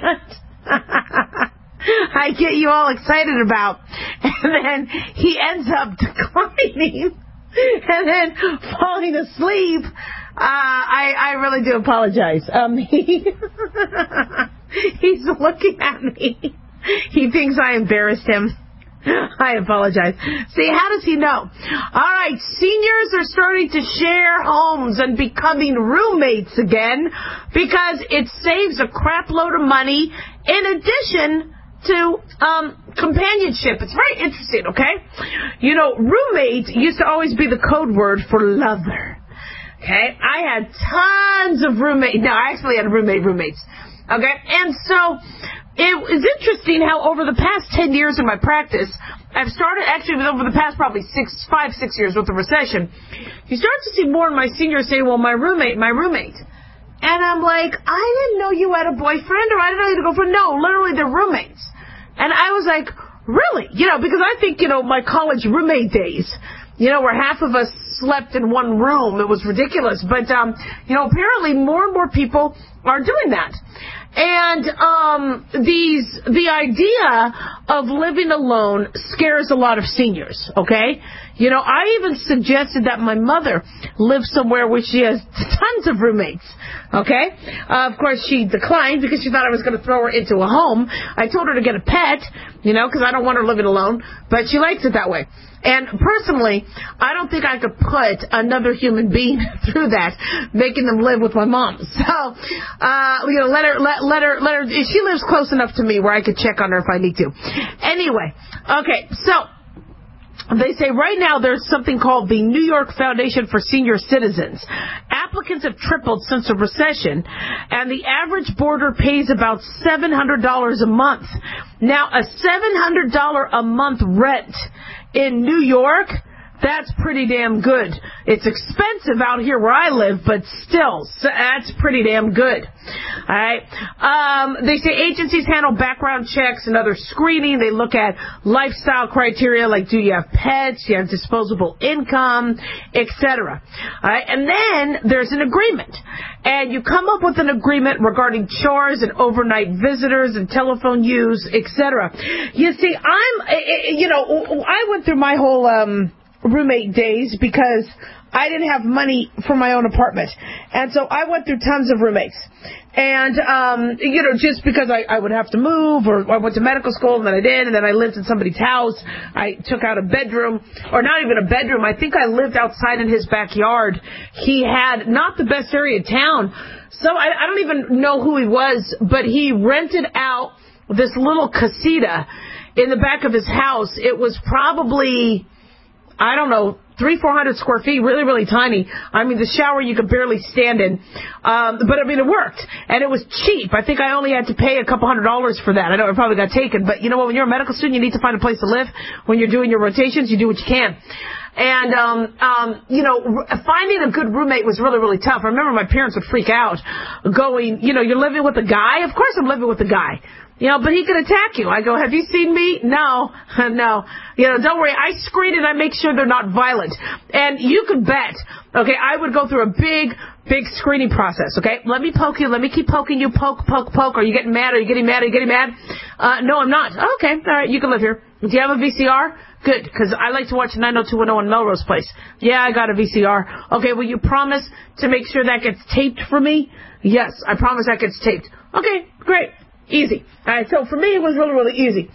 I get you all excited about. And then he ends up declining and then falling asleep. I really do apologize. He's looking at me. He thinks I embarrassed him. I apologize. See, how does he know? All right, seniors are starting to share homes and becoming roommates again because it saves a crap load of money in addition to companionship. It's very interesting, okay? You know, roommate used to always be the code word for lover. Okay? I had tons of roommates. No, I actually had roommates. Okay? And so it was interesting how over the past 10 years in my practice, I've started, actually over the past probably 5-6 years with the recession, you start to see more of my seniors say, well, my roommate. And I'm like, I didn't know you had a boyfriend, or I didn't know you had a girlfriend. No, literally they're roommates. And I was like, really? You know, because I think, my college roommate days, where half of us slept in one room, it was ridiculous. But, apparently more and more people are doing that. And the idea of living alone scares a lot of seniors, okay? I even suggested that my mother live somewhere where she has tons of roommates, okay? Of course, she declined because she thought I was going to throw her into a home. I told her to get a pet, because I don't want her living alone, but she likes it that way. And personally, I don't think I could put another human being through that, making them live with my mom. So, let her. She lives close enough to me where I could check on her if I need to. Anyway, okay, so they say right now there's something called the New York Foundation for Senior Citizens. Applicants have tripled since the recession, and the average boarder pays about $700 a month. Now, a $700 a month rent in New York, that's pretty damn good. It's expensive out here where I live, but still, that's pretty damn good. All right. They say agencies handle background checks and other screening. They look at lifestyle criteria like do you have pets, do you have disposable income, etc. All right. And then there's an agreement. And you come up with an agreement regarding chores and overnight visitors and telephone use, etc. You see, I went through my whole roommate days because I didn't have money for my own apartment. And so I went through tons of roommates. And, just because I would have to move, or I went to medical school, and then I did, and then I lived in somebody's house. I took out a bedroom, or not even a bedroom. I think I lived outside in his backyard. He had not the best area of town. So I don't even know who he was, but he rented out this little casita in the back of his house. It was probably, 300-400 square feet, really, really tiny. I mean, the shower you could barely stand in. But it worked. And it was cheap. I think I only had to pay a couple $100s for that. I know it probably got taken. But you know what? When you're a medical student, you need to find a place to live. When you're doing your rotations, you do what you can. And, finding a good roommate was really, really tough. I remember my parents would freak out going, you're living with a guy? Of course I'm living with a guy. But he could attack you. I go, have you seen me? No. Don't worry. I screen and I make sure they're not violent. And you could bet, okay, I would go through a big screening process, okay? Let me poke you. Let me keep poking you. Poke. Are you getting mad? Are you getting mad? No, I'm not. Okay. All right. You can live here. Do you have a VCR? Good, because I like to watch 90210 on Melrose Place. Yeah, I got a VCR. Okay, will you promise to make sure that gets taped for me? Yes, I promise that gets taped. Okay, great. Easy. All right, so for me, it was really, really easy.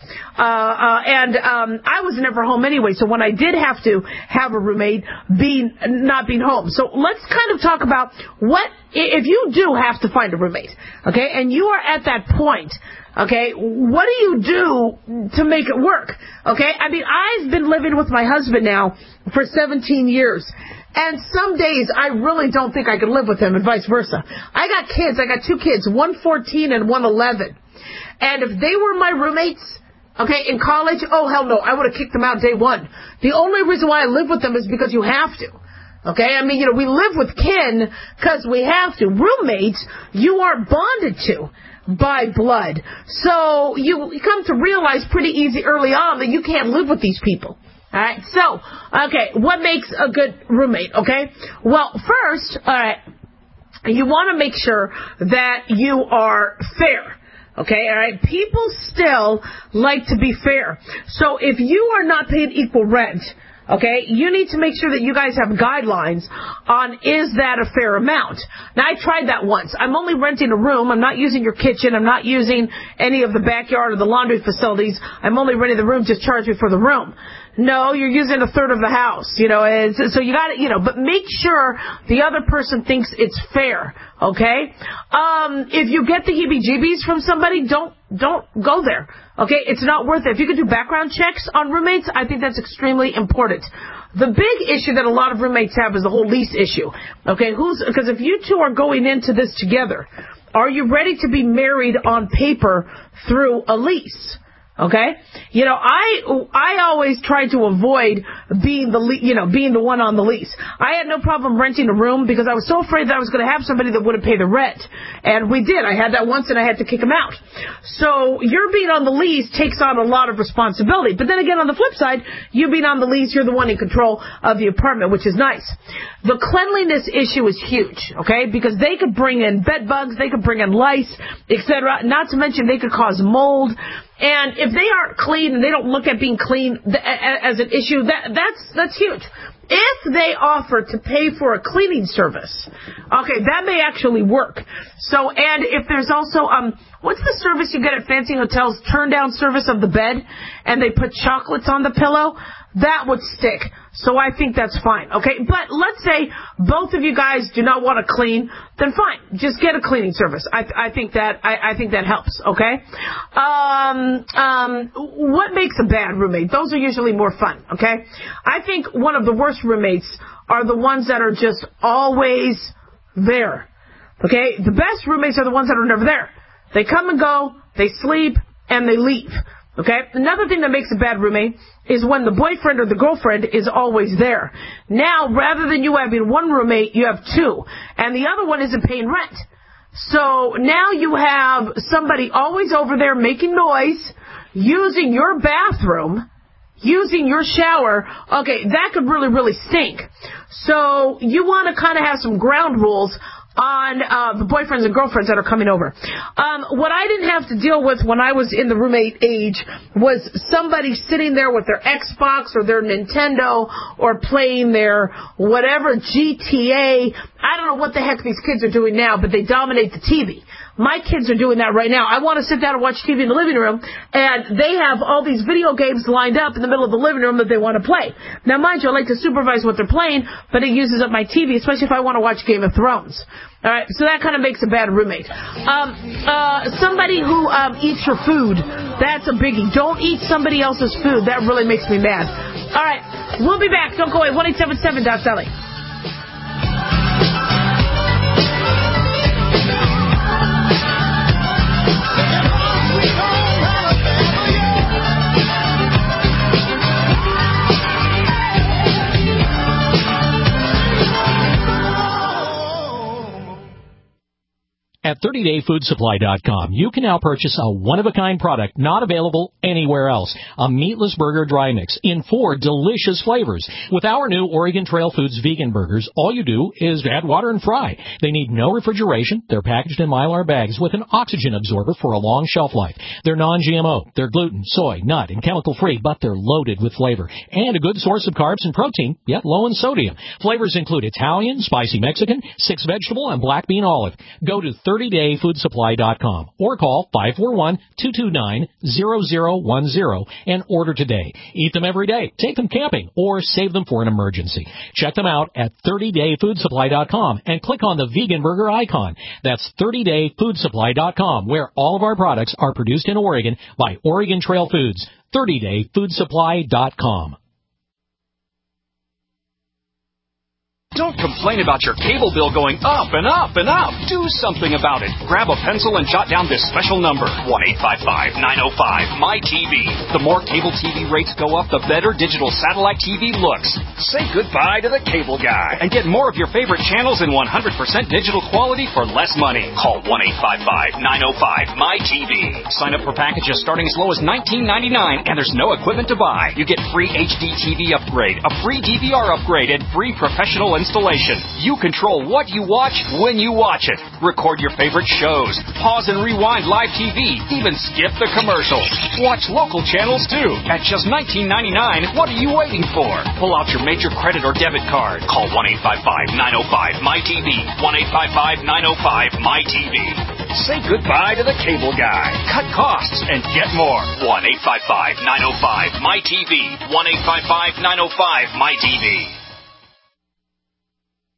I was never home anyway, so when I did have to have a roommate, not being home. So let's kind of talk about if you do have to find a roommate, okay, and you are at that point, okay, what do you do to make it work, okay? I mean, I've been living with my husband now for 17 years. And some days I really don't think I could live with him, and vice versa. I got kids. I got 2 kids, one 14 and one 11. And if they were my roommates, okay, in college, oh, hell no, I would have kicked them out day one. The only reason why I live with them is because you have to. Okay, I mean, we live with kin because we have to. Roommates, you are bonded to by blood. So you come to realize pretty easy early on that you can't live with these people. All right, so, okay, what makes a good roommate, okay? Well, first, all right, you want to make sure that you are fair. Okay, all right, people still like to be fair. So if you are not paying equal rent, okay, you need to make sure that you guys have guidelines on is that a fair amount. Now, I tried that once. I'm only renting a room. I'm not using your kitchen. I'm not using any of the backyard or the laundry facilities. I'm only renting the room. Just charge me for the room. No, you're using a third of the house, so you got to, but make sure the other person thinks it's fair, okay? If you get the heebie-jeebies from somebody, don't go there, okay? It's not worth it. If you could do background checks on roommates, I think that's extremely important. The big issue that a lot of roommates have is the whole lease issue, okay? Because if you two are going into this together, are you ready to be married on paper through a lease? Okay, I always try to avoid being the one on the lease. I had no problem renting a room because I was so afraid that I was going to have somebody that wouldn't pay the rent, and we did. I had that once, and I had to kick him out. So your being on the lease takes on a lot of responsibility. But then again, on the flip side, you being on the lease, you're the one in control of the apartment, which is nice. The cleanliness issue is huge, okay, because they could bring in bed bugs, they could bring in lice, etc. Not to mention they could cause mold. And if they aren't clean and they don't look at being clean as an issue, that's huge. If they offer to pay for a cleaning service, okay, that may actually work. So, and if there's also, what's the service you get at fancy hotels, turn down service of the bed, and they put chocolates on the pillow? That would stick. So I think that's fine, okay? But let's say both of you guys do not want to clean, then fine. Just get a cleaning service. I think that helps, okay? What makes a bad roommate? Those are usually more fun, okay? I think one of the worst roommates are the ones that are just always there, okay? The best roommates are the ones that are never there. They come and go, they sleep, and they leave. Okay? Another thing that makes a bad roommate is when the boyfriend or the girlfriend is always there. Now, rather than you having one roommate, you have 2. And the other one isn't paying rent. So now you have somebody always over there making noise, using your bathroom, using your shower. Okay, that could really, really stink. So you want to kind of have some ground rules on the boyfriends and girlfriends that are coming over. What I didn't have to deal with when I was in the roommate age was somebody sitting there with their Xbox or their Nintendo or playing their whatever GTA. I don't know what the heck these kids are doing now, but they dominate the TV. My kids are doing that right now. I want to sit down and watch TV in the living room, and they have all these video games lined up in the middle of the living room that they want to play. Now, mind you, I like to supervise what they're playing, but it uses up my TV, especially if I want to watch Game of Thrones. All right, so that kind of makes a bad roommate. Somebody who eats your food, that's a biggie. Don't eat somebody else's food. That really makes me mad. All right, we'll be back. Don't go away. 1-877-DOC-SALLY. At 30dayfoodsupply.com, you can now purchase a one-of-a-kind product not available anywhere else. A meatless burger dry mix in 4 delicious flavors. With our new Oregon Trail Foods vegan burgers, all you do is add water and fry. They need no refrigeration. They're packaged in Mylar bags with an oxygen absorber for a long shelf life. They're non-GMO. They're gluten, soy, nut, and chemical-free, but they're loaded with flavor. And a good source of carbs and protein, yet low in sodium. Flavors include Italian, spicy Mexican, 6 vegetable, and black bean olive. Go to 30dayfoodsupply.com or call 541-229-0010 and order today. Eat them every day, take them camping, or save them for an emergency. Check them out at 30dayfoodsupply.com and click on the vegan burger icon. That's 30dayfoodsupply.com, where all of our products are produced in Oregon by Oregon Trail Foods. 30dayfoodsupply.com. Don't complain about your cable bill going up and up and up. Do something about it. Grab a pencil and jot down this special number, 1-855-905-MY-TV. The more cable TV rates go up, the better digital satellite TV looks. Say goodbye to the cable guy and get more of your favorite channels in 100% digital quality for less money. Call 1-855-905-MY-TV. Sign up for packages starting as low as $19.99, and there's no equipment to buy. You get free HD TV upgrade, a free DVR upgrade, and free professional installation. You control what you watch when you watch it. Record your favorite shows, pause and rewind live TV, even skip the commercials. Watch local channels too. At just $19.99, what are you waiting for? Pull out your major credit or debit card. Call 1-855-905-MY-TV. 1-855-905-MY-TV. Say goodbye to the cable guy. Cut costs and get more. 1-855-905-MY-TV. 1-855-905-MY-TV.